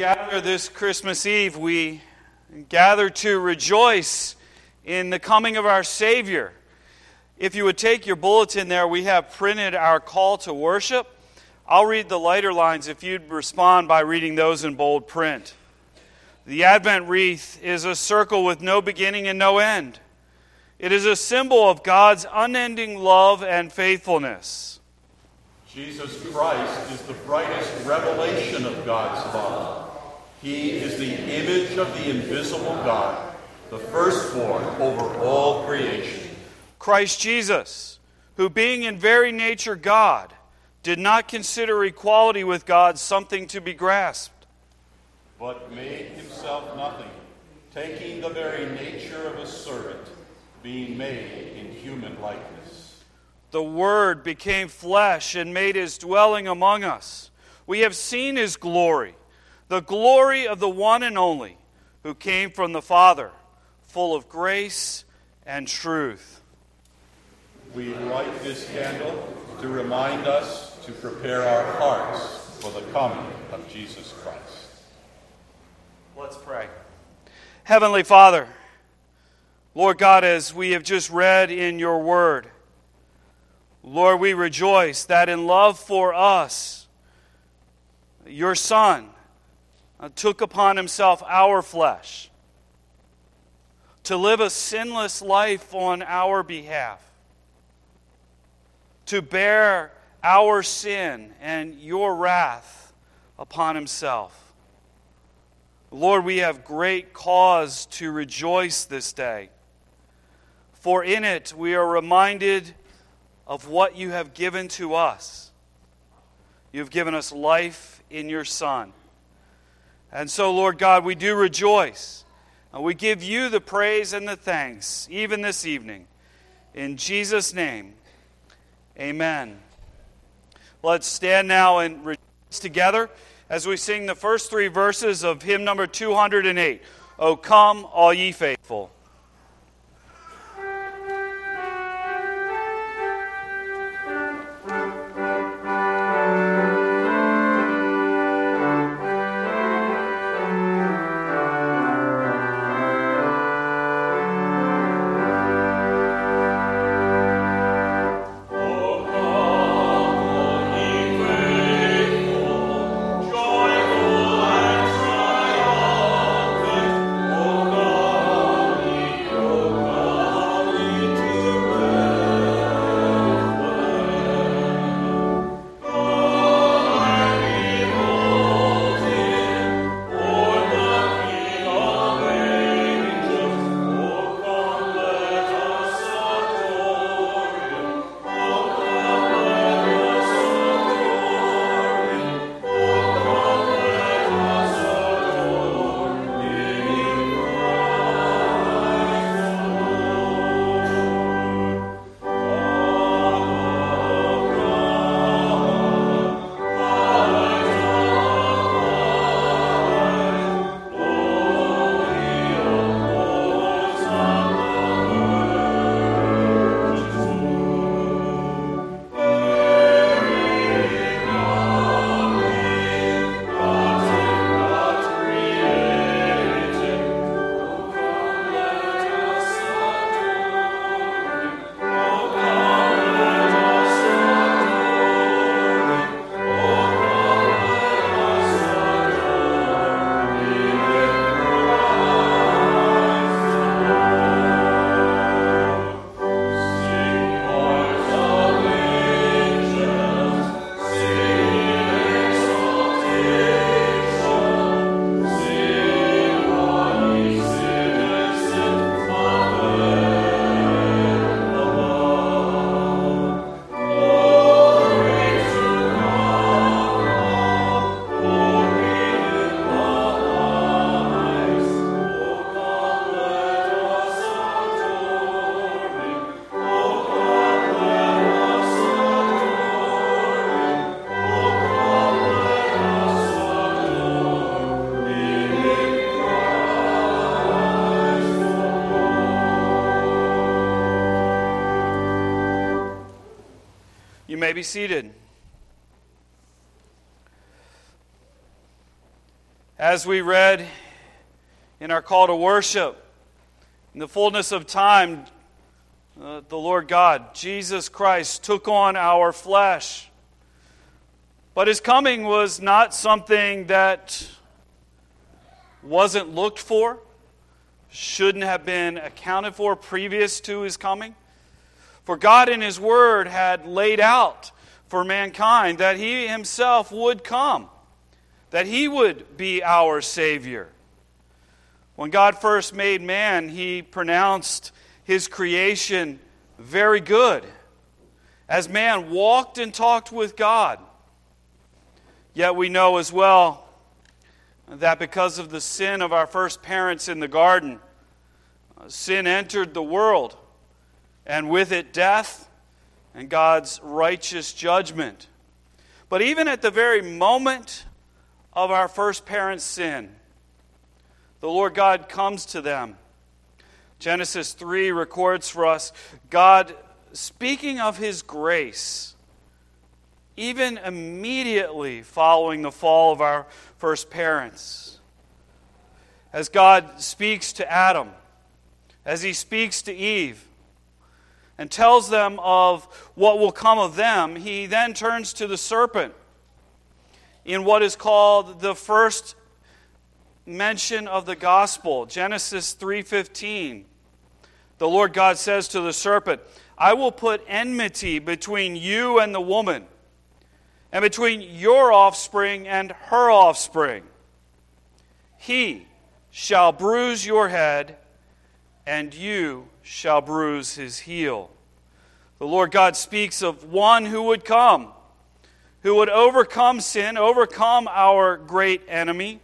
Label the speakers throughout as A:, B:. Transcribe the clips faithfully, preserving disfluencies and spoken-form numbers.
A: gather this Christmas Eve, we gather to rejoice in the coming of our Savior. If you would take your bulletin there, we have printed our call to worship. I'll read the lighter lines if you'd respond by reading those in bold print. The Advent wreath is a circle with no beginning and no end. It is a symbol of God's unending love and faithfulness.
B: Jesus Christ is the brightest revelation of God's love. He is the image of the invisible God, the firstborn over all creation.
A: Christ Jesus, who being in very nature God, did not consider equality with God something to be grasped,
B: but made himself nothing, taking the very nature of a servant, being made in human likeness.
A: The Word became flesh and made his dwelling among us. We have seen his glory, the glory of the one and only, who came from the Father, full of grace and truth.
B: We light this candle to remind us to prepare our hearts for the coming of Jesus Christ.
A: Let's pray. Heavenly Father, Lord God, as we have just read in your word, Lord, we rejoice that in love for us, your Son took upon himself our flesh to live a sinless life on our behalf, to bear our sin and your wrath upon himself. Lord, we have great cause to rejoice this day, for in it we are reminded of what you have given to us. You have given us life in your Son. And so, Lord God, we do rejoice, and we give you the praise and the thanks, even this evening. In Jesus' name, amen. Let's stand now and rejoice together as we sing the first three verses of hymn number two hundred eight, O Come, All Ye Faithful. You may be seated. As we read in our call to worship, in the fullness of time, uh, the Lord God, Jesus Christ, took on our flesh. But His coming was not something that wasn't looked for, shouldn't have been accounted for previous to His coming. For God in His Word had laid out for mankind that He Himself would come, that He would be our Savior. When God first made man, He pronounced His creation very good, as man walked and talked with God. Yet we know as well that because of the sin of our first parents in the garden, sin entered the world, and with it death and God's righteous judgment. But even at the very moment of our first parents' sin, the Lord God comes to them. Genesis three records for us God speaking of His grace, even immediately following the fall of our first parents. As God speaks to Adam, as He speaks to Eve, and tells them of what will come of them, He then turns to the serpent in what is called the first mention of the gospel, Genesis three fifteen. The Lord God says to the serpent, I will put enmity between you and the woman, and between your offspring and her offspring. He shall bruise your head, and you shall bruise his heel. The Lord God speaks of one who would come, who would overcome sin, overcome our great enemy.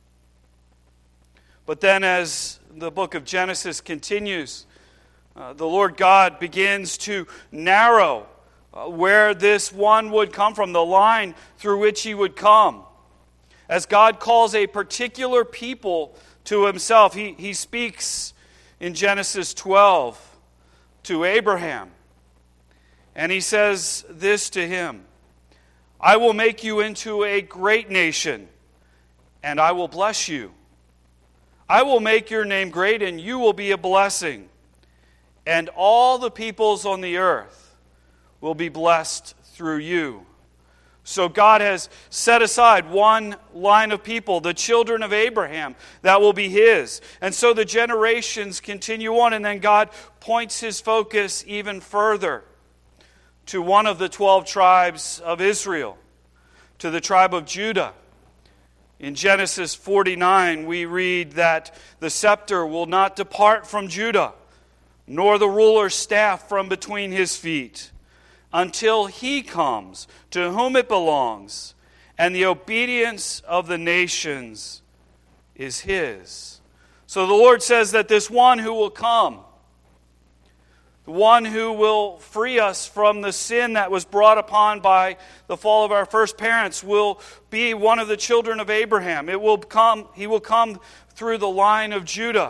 A: But then as the book of Genesis continues, uh, the Lord God begins to narrow uh, where this one would come from, the line through which he would come. As God calls a particular people to Himself, He, he speaks in Genesis twelve to Abraham. And He says this to him, I will make you into a great nation, and I will bless you. I will make your name great, and you will be a blessing. And all the peoples on the earth will be blessed through you. So God has set aside one line of people, the children of Abraham, that will be His. And so the generations continue on, and then God points His focus even further to one of the twelve tribes of Israel, to the tribe of Judah. In Genesis forty-nine, we read that the scepter will not depart from Judah, nor the ruler's staff from between his feet, until He comes, to whom it belongs, and the obedience of the nations is His. So the Lord says that this one who will come, the one who will free us from the sin that was brought upon by the fall of our first parents, will be one of the children of Abraham. It will come, he will come through the line of Judah.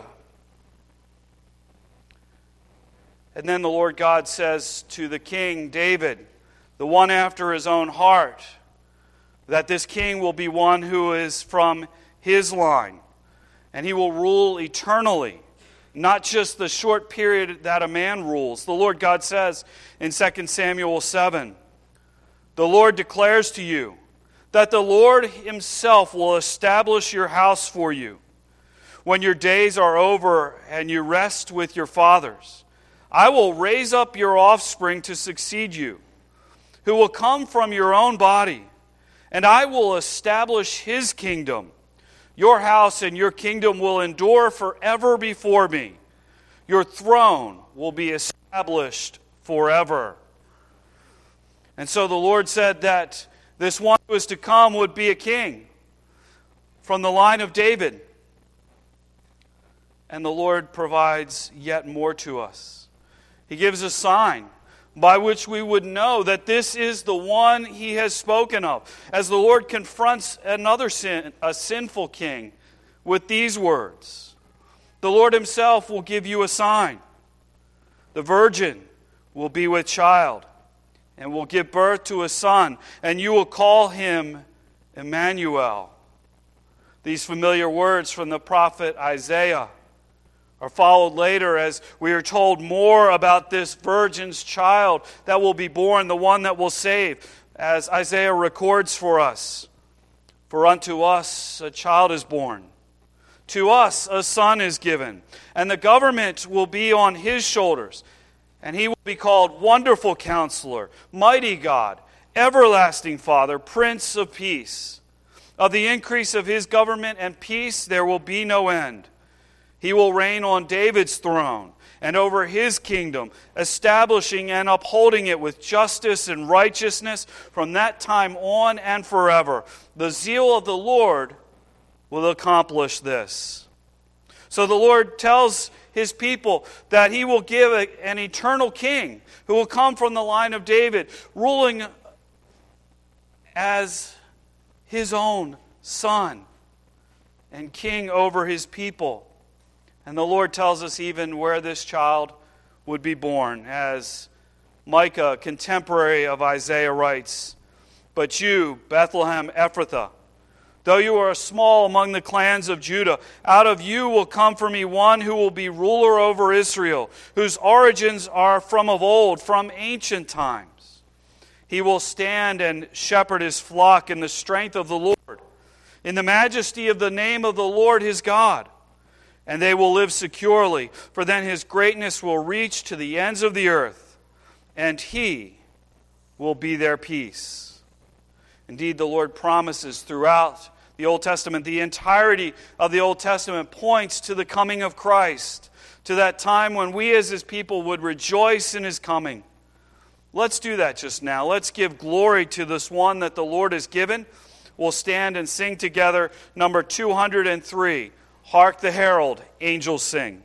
A: And then the Lord God says to the king David, the one after His own heart, that this king will be one who is from his line, and he will rule eternally. Not just the short period that a man rules. The Lord God says in Second Samuel seven, the Lord declares to you that the Lord Himself will establish your house for you. When your days are over and you rest with your fathers, I will raise up your offspring to succeed you, who will come from your own body, and I will establish His kingdom. Your house and your kingdom will endure forever before me. Your throne will be established forever. And so the Lord said that this one who is to come would be a king from the line of David. And the Lord provides yet more to us. He gives a sign by which we would know that this is the one He has spoken of. As the Lord confronts another sin, a sinful king, with these words, the Lord Himself will give you a sign. The virgin will be with child and will give birth to a son, and you will call him Emmanuel. These familiar words from the prophet Isaiah are followed later as we are told more about this virgin's child that will be born, the one that will save, as Isaiah records for us. For unto us a child is born, to us a son is given, and the government will be on his shoulders, and he will be called Wonderful Counselor, Mighty God, Everlasting Father, Prince of Peace. Of the increase of his government and peace there will be no end. He will reign on David's throne and over his kingdom, establishing and upholding it with justice and righteousness from that time on and forever. The zeal of the Lord will accomplish this. So the Lord tells his people that he will give a, an eternal king who will come from the line of David, ruling as his own son and king over his people. And the Lord tells us even where this child would be born, as Micah, contemporary of Isaiah, writes, "But you, Bethlehem Ephrathah, though you are small among the clans of Judah, out of you will come for me one who will be ruler over Israel, whose origins are from of old, from ancient times. He will stand and shepherd his flock in the strength of the Lord, in the majesty of the name of the Lord his God. And they will live securely, for then his greatness will reach to the ends of the earth, and he will be their peace." Indeed, the Lord promises throughout the Old Testament, the entirety of the Old Testament points to the coming of Christ, to that time when we as his people would rejoice in his coming. Let's do that just now. Let's give glory to this one that the Lord has given. We'll stand and sing together number two hundred three. Hark the herald, angels sing.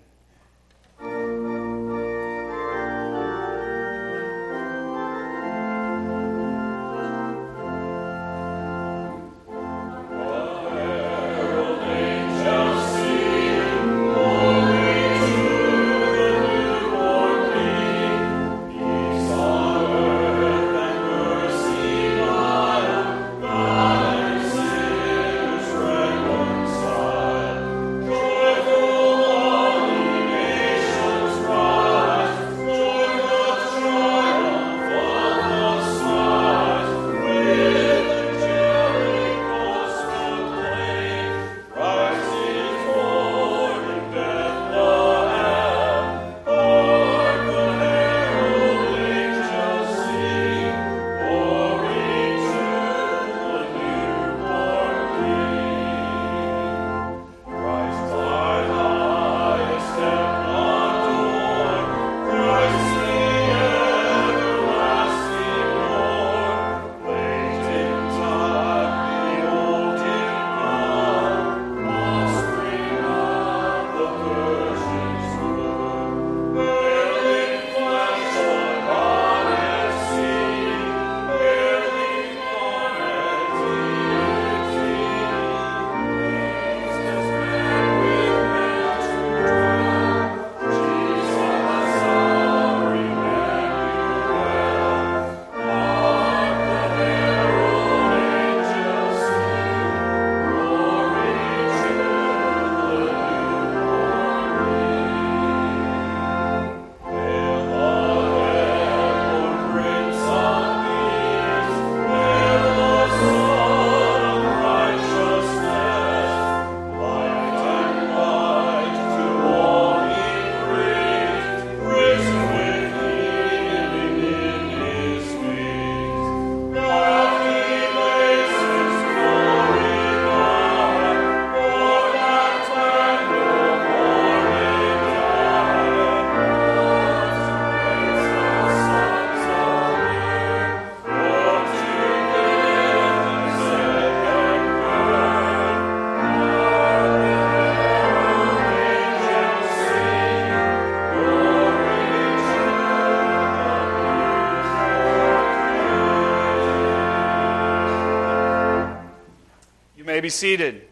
A: Be seated.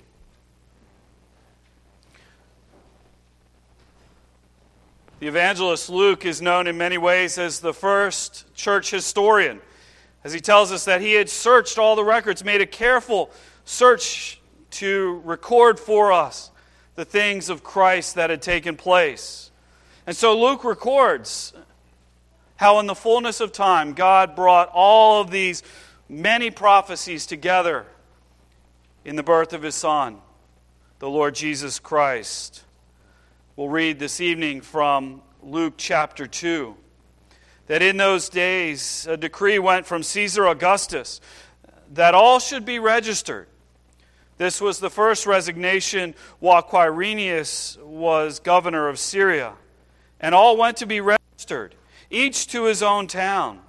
A: The evangelist Luke is known in many ways as the first church historian, as he tells us that he had searched all the records, made a careful search to record for us the things of Christ that had taken place. And so Luke records how in the fullness of time God brought all of these many prophecies together in the birth of His Son, the Lord Jesus Christ. We'll read this evening from Luke chapter two, that in those days a decree went from Caesar Augustus that all should be registered. This was the first resignation while Quirinius was governor of Syria, and all went to be registered, each to his own town.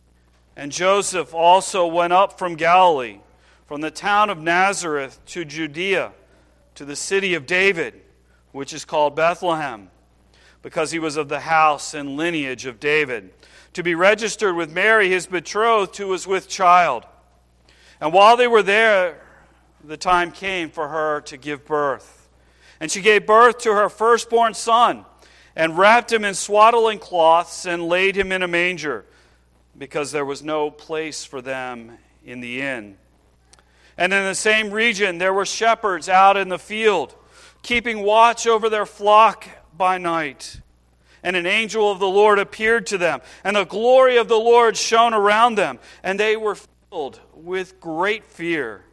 A: And Joseph also went up from Galilee, from the town of Nazareth to Judea, to the city of David, which is called Bethlehem, because he was of the house and lineage of David, to be registered with Mary, his betrothed, who was with child. And while they were there, the time came for her to give birth. And she gave birth to her firstborn son, and wrapped him in swaddling cloths, and laid him in a manger, because there was no place for them in the inn. And in the same region there were shepherds out in the field, keeping watch over their flock by night. And an angel of the Lord appeared to them, and the glory of the Lord shone around them, and they were filled with great fear.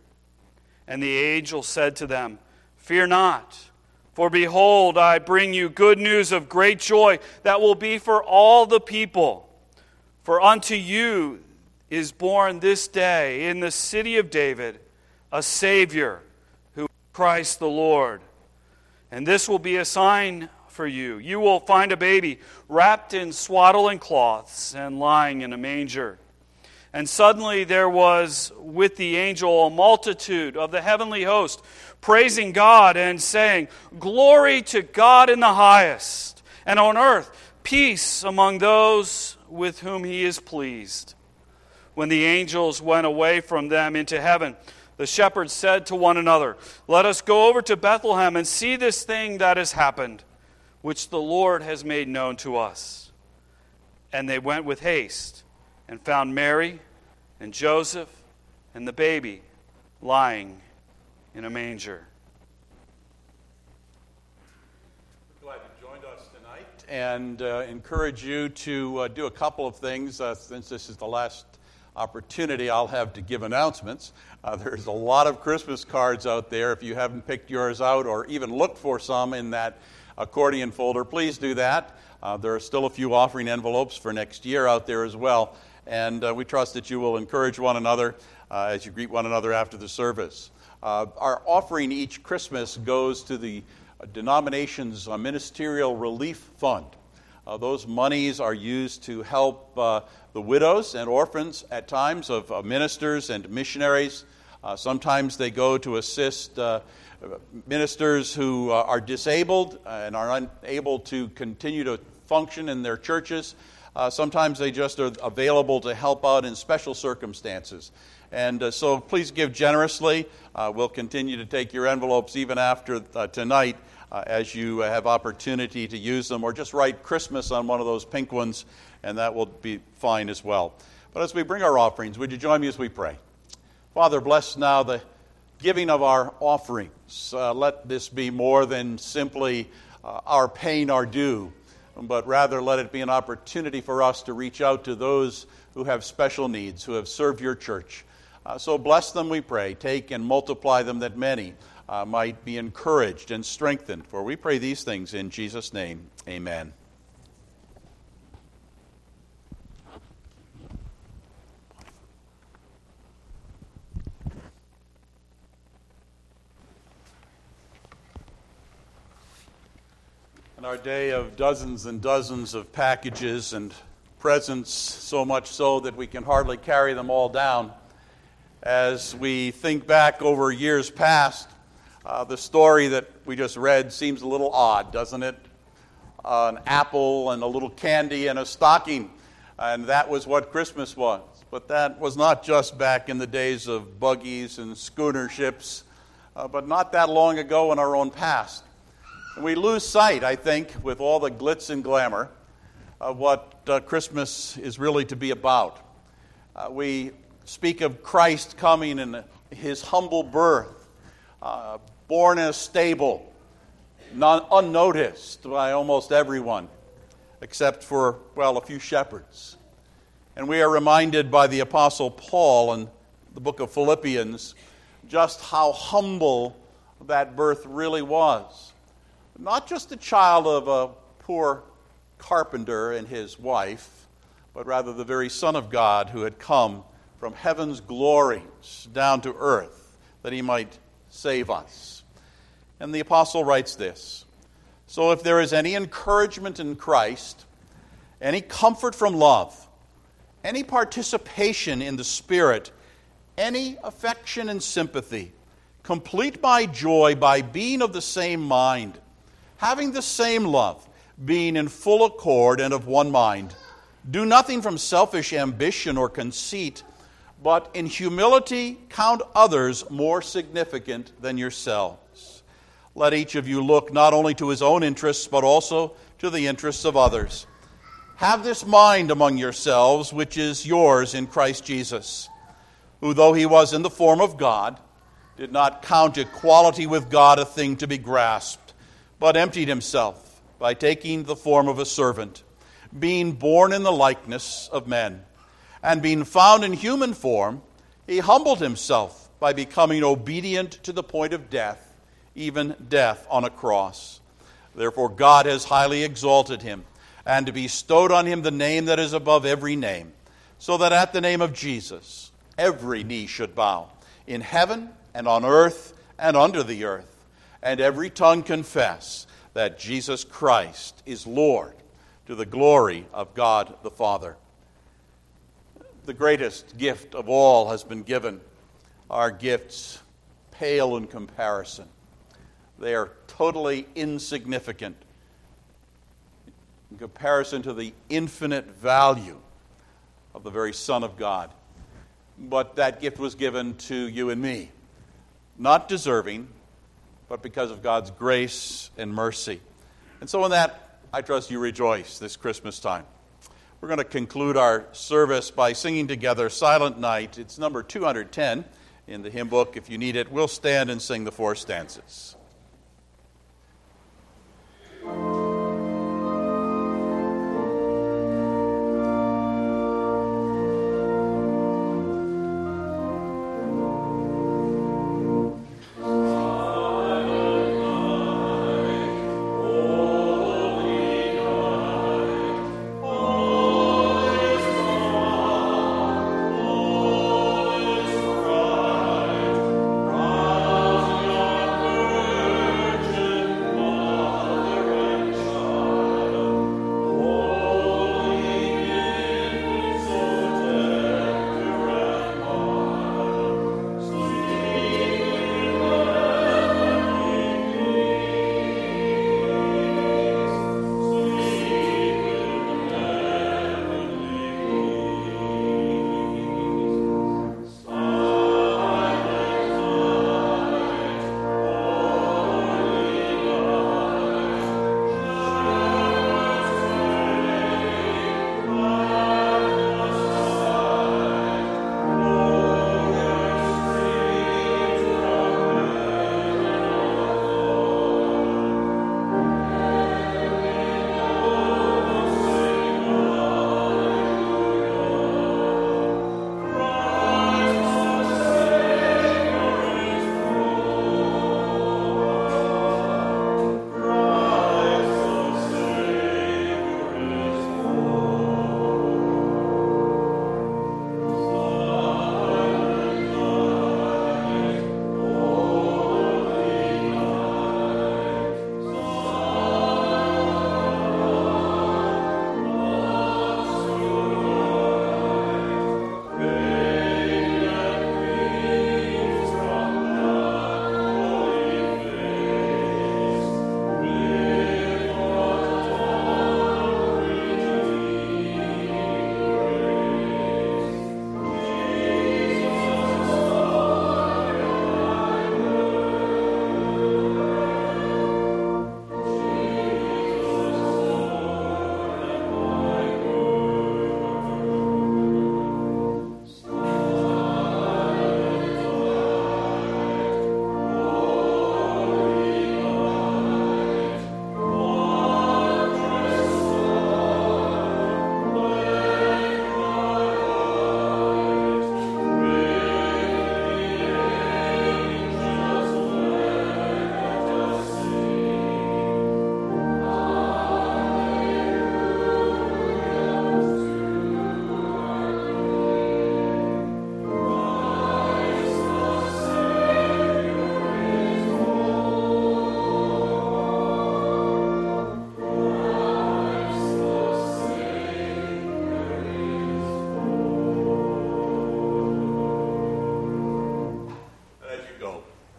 A: And the angel said to them, "Fear not, for behold, I bring you good news of great joy that will be for all the people. For unto you is born this day in the city of David a Savior, who is Christ the Lord. And this will be a sign for you. You will find a baby wrapped in swaddling cloths and lying in a manger." And suddenly there was with the angel a multitude of the heavenly host, praising God and saying, "Glory to God in the highest, and on earth peace among those with whom He is pleased." When the angels went away from them into heaven, the shepherds said to one another, "Let us go over to Bethlehem and see this thing that has happened, which the Lord has made known to us." And they went with haste and found Mary and Joseph and the baby lying in a manger.
B: Glad you joined us tonight, and uh, encourage you to uh, do a couple of things. Uh, since this is the last opportunity I'll have to give announcements. Uh, there's a lot of Christmas cards out there. If you haven't picked yours out or even looked for some in that accordion folder, please do that. Uh, there are still a few offering envelopes for next year out there as well. And uh, we trust that you will encourage one another uh, as you greet one another after the service. Uh, our offering each Christmas goes to the denomination's uh, Ministerial Relief Fund. Uh, those monies are used to help uh, the widows and orphans at times of uh, ministers and missionaries. Uh, sometimes they go to assist uh, ministers who uh, are disabled and are unable to continue to function in their churches. Uh, sometimes they just are available to help out in special circumstances. And uh, so please give generously. Uh, we'll continue to take your envelopes even after uh, tonight uh, as you have opportunity to use them, or just write Christmas on one of those pink ones, and that will be fine as well. But as we bring our offerings, would you join me as we pray? Father, bless now the giving of our offerings. Uh, let this be more than simply uh, our paying our due, but rather let it be an opportunity for us to reach out to those who have special needs, who have served your church. Uh, so bless them, we pray. Take and multiply them, that many uh, might be encouraged and strengthened. For we pray these things in Jesus' name. Amen. In our day of dozens and dozens of packages and presents, so much so that we can hardly carry them all down, as we think back over years past, uh, the story that we just read seems a little odd, doesn't it? Uh, an apple and a little candy and a stocking, and that was what Christmas was. But that was not just back in the days of buggies and schooner ships, uh, but not that long ago in our own past. And we lose sight, I think, with all the glitz and glamour, of what uh, Christmas is really to be about. Uh, we speak of Christ coming and his humble birth, uh, born in a stable, non, unnoticed by almost everyone, except for, well, a few shepherds. And we are reminded by the Apostle Paul in the book of Philippians just how humble that birth really was. Not just the child of a poor carpenter and his wife, but rather the very Son of God who had come from heaven's glories down to earth that he might save us. And the apostle writes this: "So if there is any encouragement in Christ, any comfort from love, any participation in the Spirit, any affection and sympathy, complete my joy by being of the same mind, having the same love, being in full accord and of one mind. Do nothing from selfish ambition or conceit, but in humility count others more significant than yourselves. Let each of you look not only to his own interests, but also to the interests of others. Have this mind among yourselves, which is yours in Christ Jesus, who, though he was in the form of God, did not count equality with God a thing to be grasped, but emptied himself by taking the form of a servant, being born in the likeness of men. And being found in human form, he humbled himself by becoming obedient to the point of death, even death on a cross. Therefore God has highly exalted him, and bestowed on him the name that is above every name, so that at the name of Jesus every knee should bow, in heaven and on earth and under the earth, and every tongue confess that Jesus Christ is Lord, to the glory of God the Father." The greatest gift of all has been given. Our gifts pale in comparison. They are totally insignificant in comparison to the infinite value of the very Son of God. But that gift was given to you and me, not deserving, but because of God's grace and mercy. And so in that, I trust you rejoice this Christmas time. We're going to conclude our service by singing together Silent Night. It's number two hundred ten in the hymn book. If you need it, we'll stand and sing the four stanzas.
C: Rise, young bird.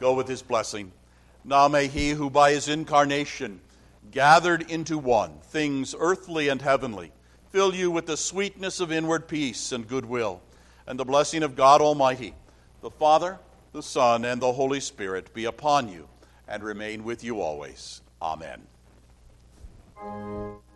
B: go with his blessing. Now may he who by his incarnation gathered into one things earthly and heavenly fill you with the sweetness of inward peace and goodwill, and the blessing of God Almighty, the Father, the Son, and the Holy Spirit be upon you and remain with you always. Amen.